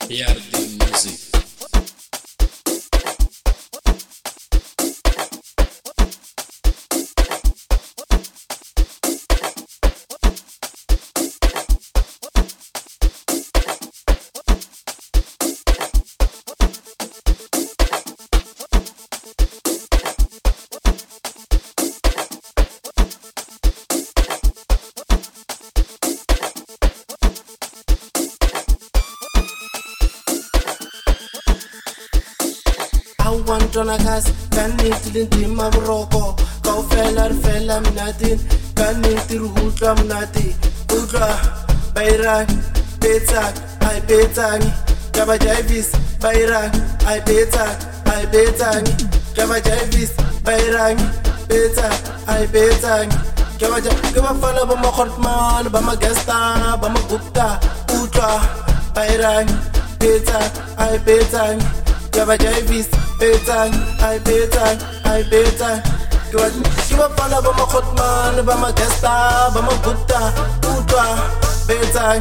Yarding Music. I want to nagas, can need to the Mabroko, go feller, natin, can need to Hutram Nati, Udra, Bayran, Betak, I betani, Java Javis, Bayran, I betani, Java Javis, Bayran, Betak, I betani, Java Fala Bama Hotman, Bama Gesta, Bama Gupta, Udra, Bayran, Betak, I betani, Java Javis, Betang, I betang. Give a fala bama khotman, bama gesta, bama gupta, udwa. Betang,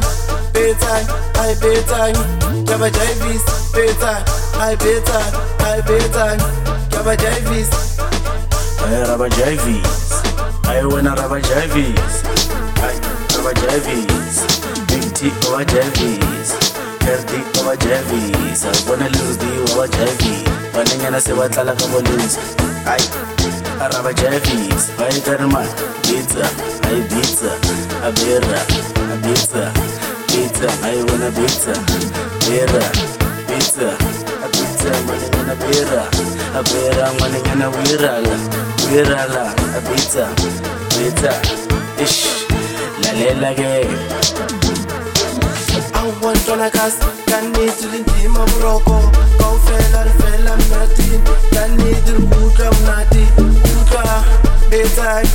I betang. Java Javis, betang, I betang. Java Javis. I Raba Javis. I wanna Raba Javis. I Raba Javis. Big T over Javis. Kerdi over Javis. I wanna lose the over Javis. Paningana se batla ka lose. I Raba Javis. I Karma. Pizza. I pizza. A beera. A pizza. Pizza. I wanna pizza. Beera. Pizza. A pizza. Maningana beera. A beera. Maningana wirala. Wirala. A pizza. Pizza. Ish. La lela ge. I want to nagas, can need to the Mabroko, go feller, natin, can need to Hutram Nati, Udra, Betang,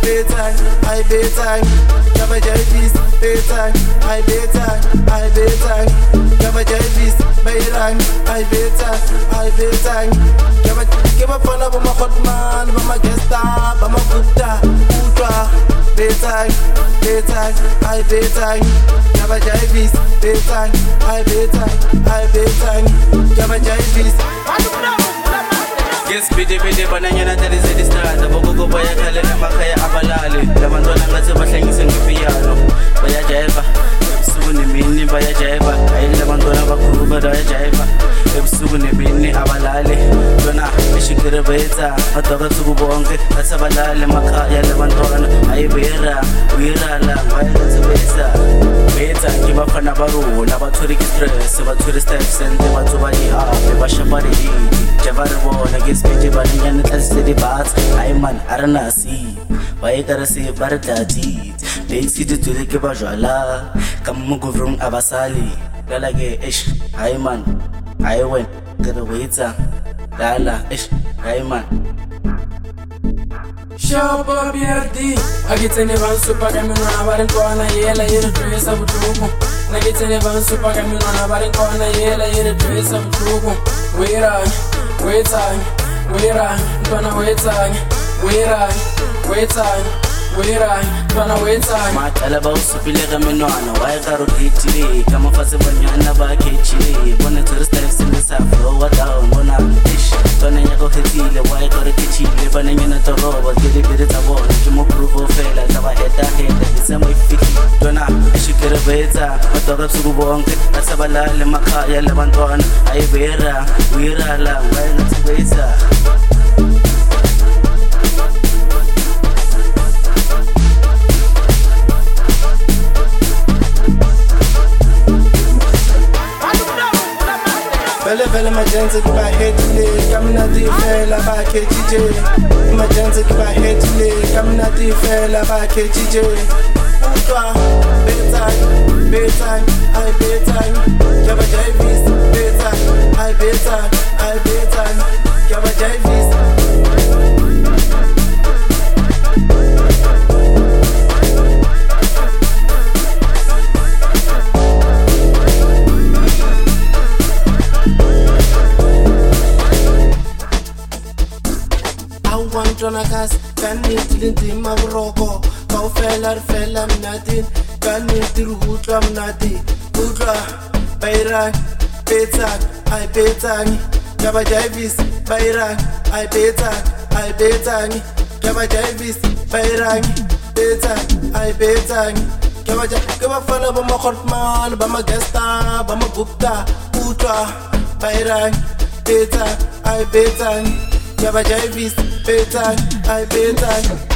I betang, Java Javis, Betang, I betang, Java Javis, Bayran, I betang, Java give a fun of my hotman, Bama Gesta, Bama Gupta, Udra, Betang, I betang, Java Javis, Betang, I betang, Java Javis. Yes, bidi bananyana tali zedistrada bogogo baya kale na makaya abalale labantwana ngathi bahlengise ngepiano bayajiva ebusuku nemini bayajiva ayini labantwana bakhulu bayajiva ebusuku nemini abalale lona eshikire betha adoka tsuku bonke asabalale makaya labantwana ayibera wirala bayasebesa betha ngibafana barula bathuri stress bathuri steps and bathuba ihape bashabari Javari bona gispeje bananyana tlasedi bats ay man aranasi bay karase bardati bexi de tule ke bajala kamugo from abasali lalage ish ay man ay wen kada waita lala ish ay man Shaba BRD agitene van super kamina barin kona yela yere tresa butuko nagitene van super kamina barin kona yela yere tresa butuko wait time, gonna wait time, gonna wait time. Matala ba usupile ka menwana wa ka rokiti kama fase banyana ba kechi bona tourist life sinisa flow wa down bona ish tona nyako hetile wa ka rokiti le bananyana toroba ke bere tsa bona ke mo proof fela tsa ba heta disa mo ifiki tona eshikere betha badoka tsuku bonke asabalale makhaya labantwana ayibera wirala wa ngatsibesa Vele majenzi kiba hetile kamina tifela ba KTJ majenzi kiba hetile kamina tifela ba KTJ Udwa betang I betang Java Javis betang I betang Java Javis Nagas, can need to the Mabroko, go feller natin, can need to Hutram Nati, Udra, Bayran, betang, ay betang, Java Javis, Bayrang, ay betang, ay betang, Java Javis, Bayrang, betang, ay betang, Java Fala Bama Hortman, Bama Gesta, Bama Gupta, Utra, Bayrang, betang, ay betang, Java Javis, betang, ay betang.